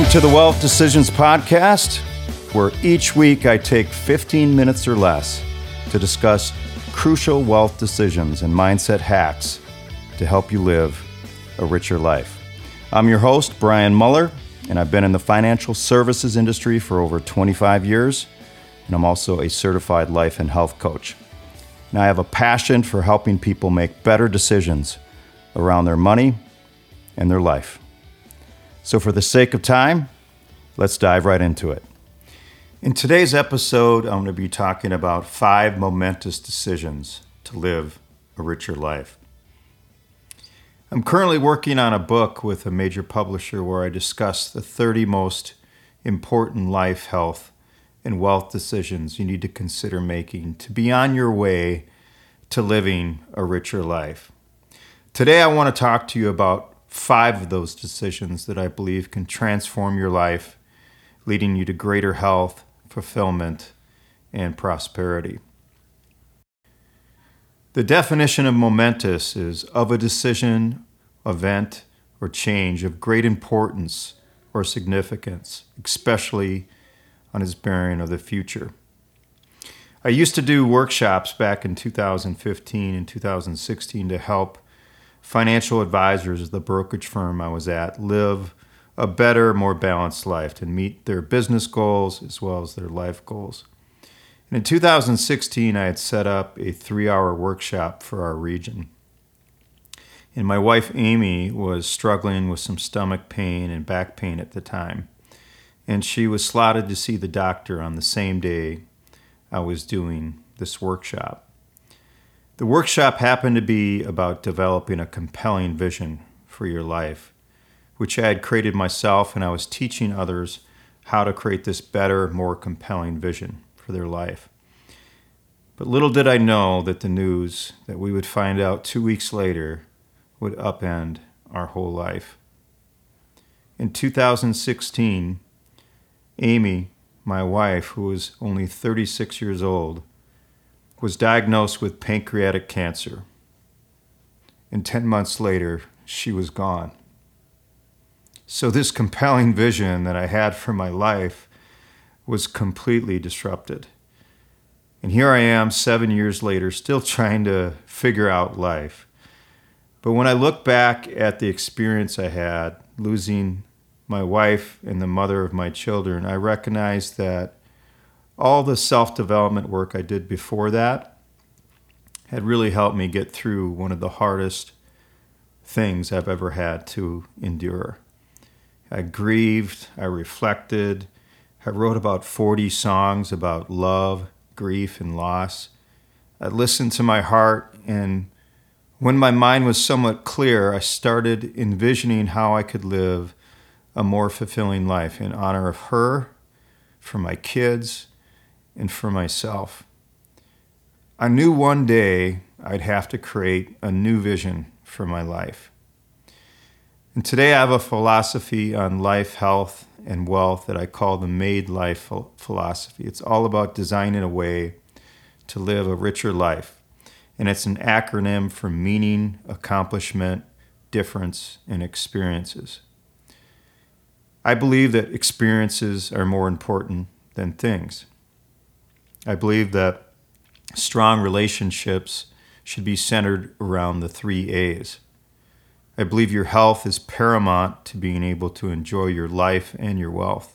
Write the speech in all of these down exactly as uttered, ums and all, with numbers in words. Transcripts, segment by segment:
to the Wealth Decisions Podcast, where each week I take fifteen minutes or less to discuss crucial wealth decisions and mindset hacks to help you live a richer life. I'm your host, Brian Muller, and I've been in the financial services industry for over twenty-five years, and I'm also a certified life and health coach. And I have a passion for helping people make better decisions around their money and their life. So for the sake of time, let's dive right into it. In today's episode, I'm going to be talking about five momentous decisions to live a richer life. I'm currently working on a book with a major publisher where I discuss the thirty most important life, health, and wealth decisions you need to consider making to be on your way to living a richer life. Today, I want to talk to you about five of those decisions that I believe can transform your life, leading you to greater health, fulfillment, and prosperity. The definition of momentous is of a decision, event, or change of great importance or significance, especially on its bearing of the future. I used to do workshops back in two thousand fifteen and two thousand sixteen to help financial advisors of the brokerage firm I was at live a better, more balanced life to meet their business goals as well as their life goals. And in two thousand sixteen, I had set up a three-hour workshop for our region. And my wife, Amy, was struggling with some stomach pain and back pain at the time. And she was slotted to see the doctor on the same day I was doing this workshop. The workshop happened to be about developing a compelling vision for your life, which I had created myself, and I was teaching others how to create this better, more compelling vision for their life. But little did I know that the news that we would find out two weeks later would upend our whole life. In two thousand sixteen, Amy, my wife, who was only thirty-six years old, was diagnosed with pancreatic cancer. And ten months later, she was gone. So this compelling vision that I had for my life was completely disrupted. And here I am seven years later, still trying to figure out life. But when I look back at the experience I had, losing my wife and the mother of my children, I recognize that all the self-development work I did before that had really helped me get through one of the hardest things I've ever had to endure. I grieved, I reflected, I wrote about forty songs about love, grief, and loss. I listened to my heart, and when my mind was somewhat clear, I started envisioning how I could live a more fulfilling life in honor of her, for my kids, and for myself. I knew one day I'd have to create a new vision for my life. And today I have a philosophy on life, health, and wealth that I call the Made Life philosophy. It's all about designing a way to live a richer life. And it's an acronym for meaning, accomplishment, difference, and experiences. I believe that experiences are more important than things. I believe that strong relationships should be centered around the three A's. I believe your health is paramount to being able to enjoy your life and your wealth.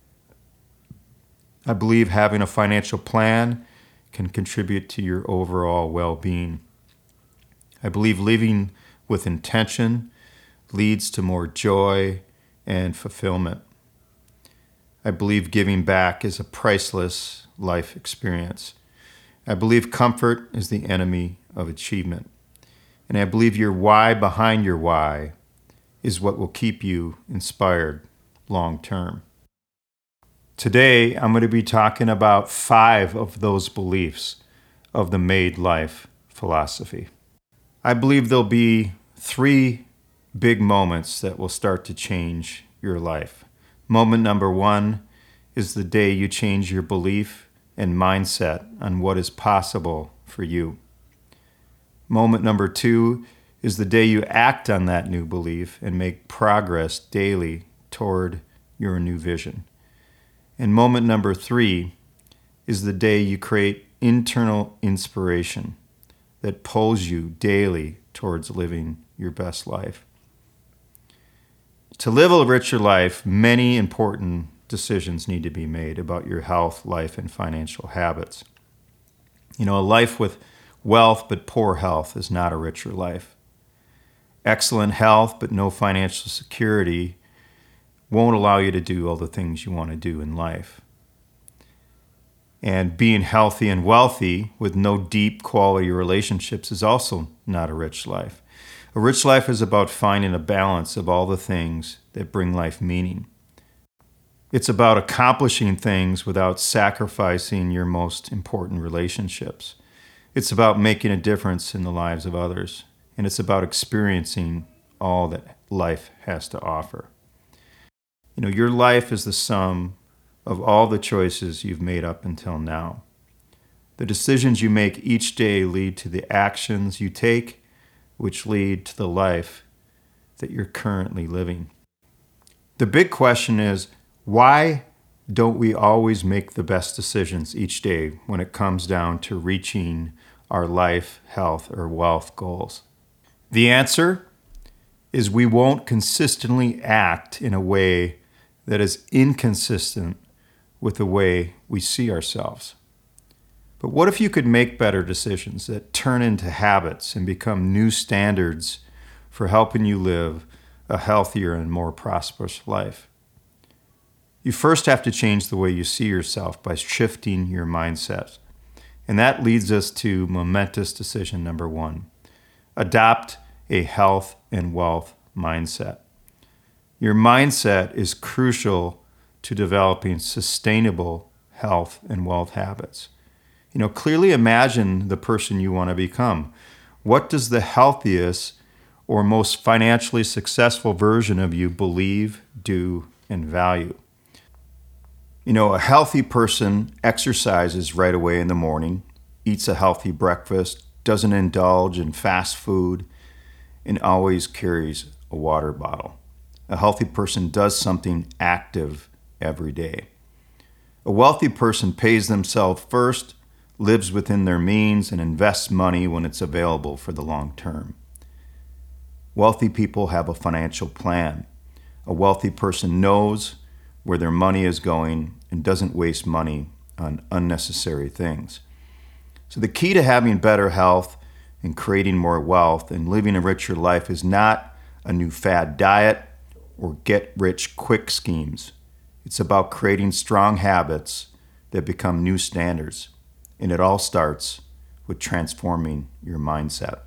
I believe having a financial plan can contribute to your overall well-being. I believe living with intention leads to more joy and fulfillment. I believe giving back is a priceless life experience. I believe comfort is the enemy of achievement. And I believe your why behind your why is what will keep you inspired long term. Today, I'm going to be talking about five of those beliefs of the Made Life philosophy. I believe there'll be three big moments that will start to change your life. Moment number one is the day you change your belief and mindset on what is possible for you. Moment number two is the day you act on that new belief and make progress daily toward your new vision. And moment number three is the day you create internal inspiration that pulls you daily towards living your best life. To live a richer life, many important decisions need to be made about your health, life, and financial habits. You know, a life with wealth but poor health is not a richer life. Excellent health but no financial security won't allow you to do all the things you want to do in life. And being healthy and wealthy with no deep quality relationships is also not a rich life. A rich life is about finding a balance of all the things that bring life meaning. It's about accomplishing things without sacrificing your most important relationships. It's about making a difference in the lives of others. And it's about experiencing all that life has to offer. You know, your life is the sum of all the choices you've made up until now. The decisions you make each day lead to the actions you take, which lead to the life that you're currently living. The big question is, why don't we always make the best decisions each day when it comes down to reaching our life, health, or wealth goals? The answer is we won't consistently act in a way that is inconsistent with the way we see ourselves. But what if you could make better decisions that turn into habits and become new standards for helping you live a healthier and more prosperous life? You first have to change the way you see yourself by shifting your mindset. And that leads us to momentous decision number one. Adopt a health and wealth mindset. Your mindset is crucial to developing sustainable health and wealth habits. You know, clearly imagine the person you want to become. What does the healthiest or most financially successful version of you believe, do, and value? You know, a healthy person exercises right away in the morning, eats a healthy breakfast, doesn't indulge in fast food, and always carries a water bottle. A healthy person does something active every day. A wealthy person pays themselves first, lives within their means, and invests money when it's available for the long term. Wealthy people have a financial plan. A wealthy person knows where their money is going and doesn't waste money on unnecessary things. So the key to having better health and creating more wealth and living a richer life is not a new fad diet or get-rich-quick schemes. It's about creating strong habits that become new standards. And it all starts with transforming your mindset.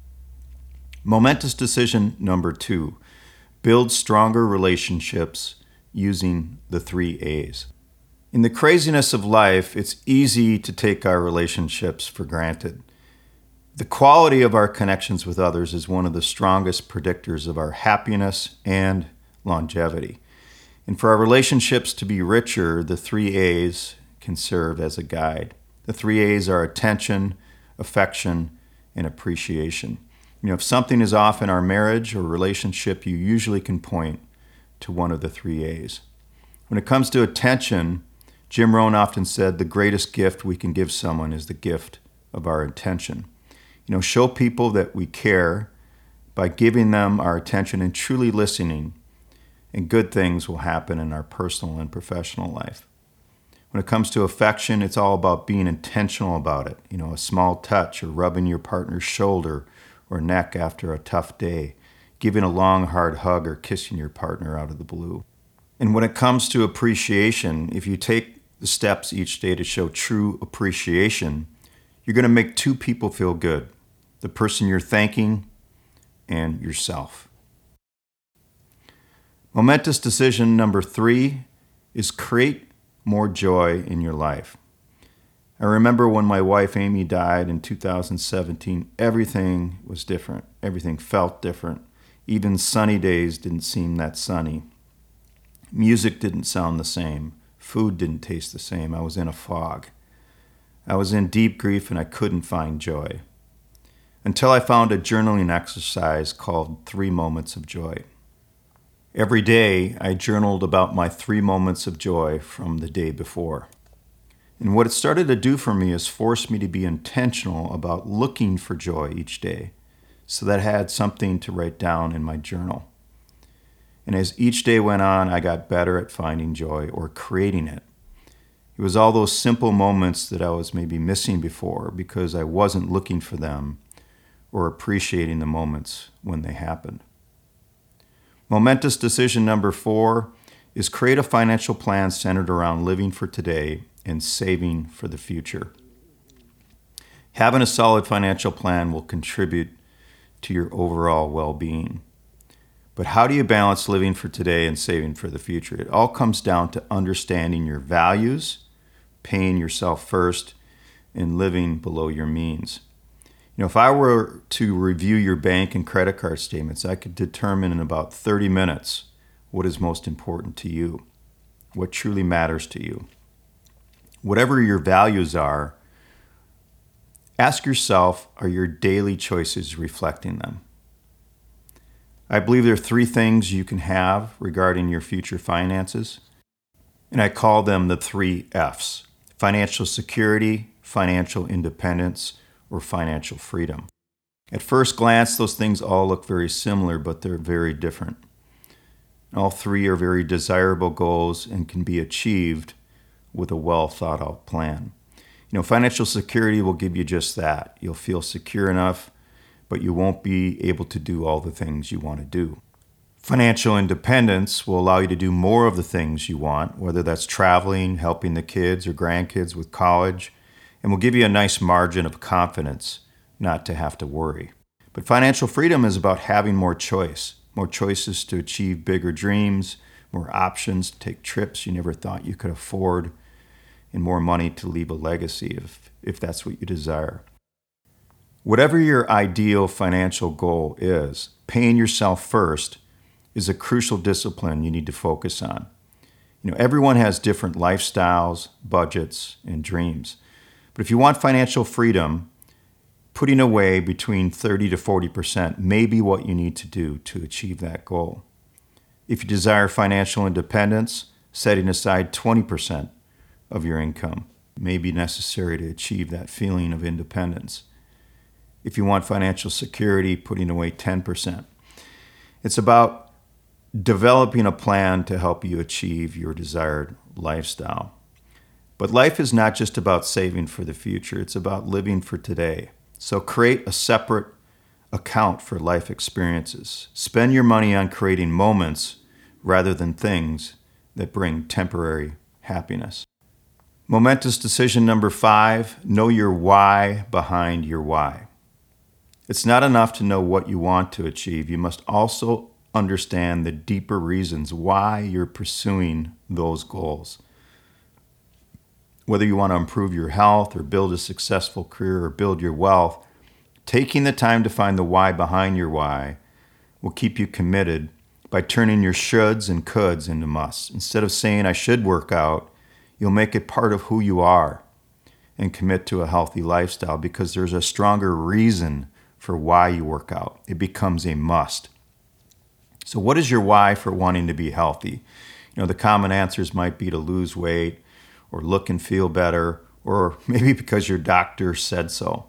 Momentous decision number two, build stronger relationships using the three A's. In the craziness of life, it's easy to take our relationships for granted. The quality of our connections with others is one of the strongest predictors of our happiness and longevity. And for our relationships to be richer, the three A's can serve as a guide. The three A's are attention, affection, and appreciation. You know, if something is off in our marriage or relationship, you usually can point to one of the three A's. When it comes to attention, Jim Rohn often said the greatest gift we can give someone is the gift of our attention. You know, show people that we care by giving them our attention and truly listening, and good things will happen in our personal and professional life. When it comes to affection, it's all about being intentional about it. You know, a small touch or rubbing your partner's shoulder or neck after a tough day, giving a long, hard hug or kissing your partner out of the blue. And when it comes to appreciation, if you take the steps each day to show true appreciation, you're going to make two people feel good, the person you're thanking and yourself. Momentous decision number three is create more joy in your life. I remember when my wife Amy died in two thousand seventeen, everything was different. Everything felt different. Even sunny days didn't seem that sunny. Music didn't sound the same. Food didn't taste the same. I was in a fog. I was in deep grief and I couldn't find joy. Until I found a journaling exercise called Three Moments of Joy. Every day, I journaled about my three moments of joy from the day before. And what it started to do for me is force me to be intentional about looking for joy each day, so that I had something to write down in my journal. And as each day went on, I got better at finding joy or creating it. It was all those simple moments that I was maybe missing before because I wasn't looking for them or appreciating the moments when they happened. Momentous decision number four is create a financial plan centered around living for today and saving for the future. Having a solid financial plan will contribute to your overall well-being. But how do you balance living for today and saving for the future? It all comes down to understanding your values, paying yourself first, and living below your means. You know, if I were to review your bank and credit card statements, I could determine in about thirty minutes what is most important to you, what truly matters to you. Whatever your values are, ask yourself, are your daily choices reflecting them? I believe there are three things you can have regarding your future finances, and I call them the three F's: financial security, financial independence, or financial freedom. At first glance, those things all look very similar, but they're very different. All three are very desirable goals and can be achieved with a well thought out plan. You know, financial security will give you just that. You'll feel secure enough, but you won't be able to do all the things you want to do. Financial independence will allow you to do more of the things you want, whether that's traveling, helping the kids or grandkids with college, and will give you a nice margin of confidence not to have to worry. But financial freedom is about having more choice, more choices to achieve bigger dreams, more options to take trips you never thought you could afford, and more money to leave a legacy if, if that's what you desire. Whatever your ideal financial goal is, paying yourself first is a crucial discipline you need to focus on. You know, everyone has different lifestyles, budgets, and dreams. But if you want financial freedom, putting away between thirty to forty percent may be what you need to do to achieve that goal. If you desire financial independence, setting aside twenty percent of your income may be necessary to achieve that feeling of independence. If you want financial security, putting away ten percent. It's about developing a plan to help you achieve your desired lifestyle. But life is not just about saving for the future, it's about living for today. So create a separate account for life experiences. Spend your money on creating moments rather than things that bring temporary happiness. Momentous decision number five, know your why behind your why. It's not enough to know what you want to achieve. You must also understand the deeper reasons why you're pursuing those goals. Whether you want to improve your health or build a successful career or build your wealth, taking the time to find the why behind your why will keep you committed by turning your shoulds and coulds into musts. Instead of saying, I should work out, you'll make it part of who you are and commit to a healthy lifestyle because there's a stronger reason for why you work out. It becomes a must. So what is your why for wanting to be healthy? You know, the common answers might be to lose weight or look and feel better, or maybe because your doctor said so.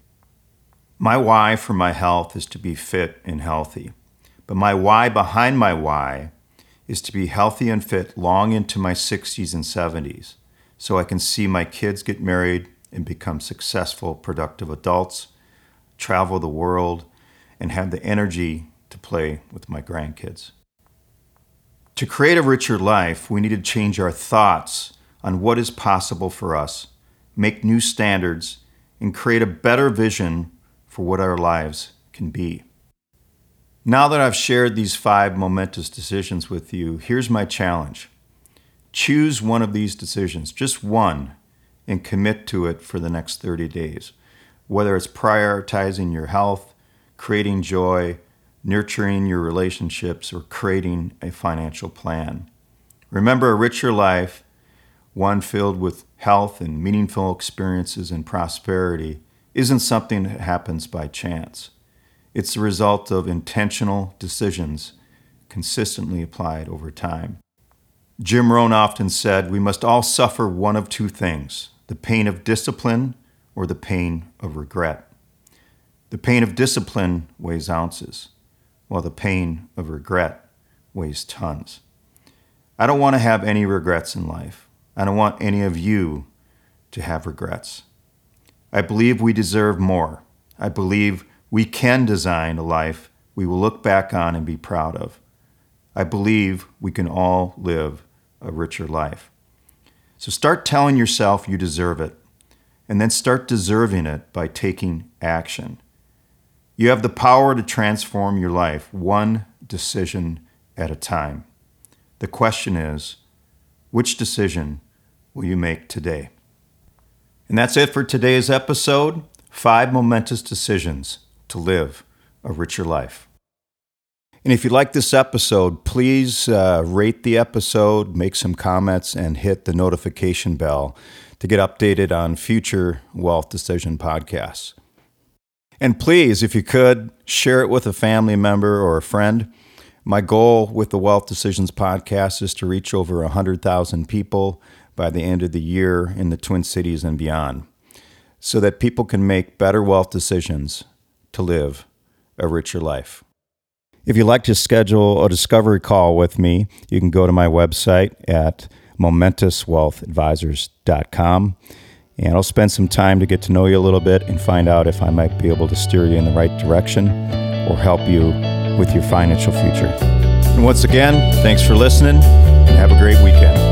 My why for my health is to be fit and healthy. But my why behind my why is to be healthy and fit long into my sixties and seventies, so I can see my kids get married and become successful, productive adults, travel the world, and have the energy to play with my grandkids. To create a richer life, we need to change our thoughts on what is possible for us, make new standards, and create a better vision for what our lives can be. Now that I've shared these five momentous decisions with you, here's my challenge. Choose one of these decisions, just one, and commit to it for the next thirty days. Whether it's prioritizing your health, creating joy, nurturing your relationships, or creating a financial plan. Remember, a richer life, one filled with health and meaningful experiences and prosperity, isn't something that happens by chance. It's the result of intentional decisions consistently applied over time. Jim Rohn often said, we must all suffer one of two things, the pain of discipline or the pain of regret. The pain of discipline weighs ounces, while the pain of regret weighs tons. I don't want to have any regrets in life. I don't want any of you to have regrets. I believe we deserve more. I believe we can design a life we will look back on and be proud of. I believe we can all live a richer life. So start telling yourself you deserve it, and then start deserving it by taking action. You have the power to transform your life one decision at a time. The question is, which decision will you make today? And that's it for today's episode, Five Momentous Decisions to Live a Richer Life. And if you like this episode, please uh, rate the episode, make some comments, and hit the notification bell to get updated on future Wealth Decision podcasts. And please, if you could, share it with a family member or a friend. My goal with the Wealth Decisions podcast is to reach over one hundred thousand people by the end of the year in the Twin Cities and beyond, so that people can make better wealth decisions to live a richer life. If you'd like to schedule a discovery call with me, you can go to my website at momentous wealth advisors dot com, and I'll spend some time to get to know you a little bit and find out if I might be able to steer you in the right direction or help you with your financial future. And once again, thanks for listening, and have a great weekend.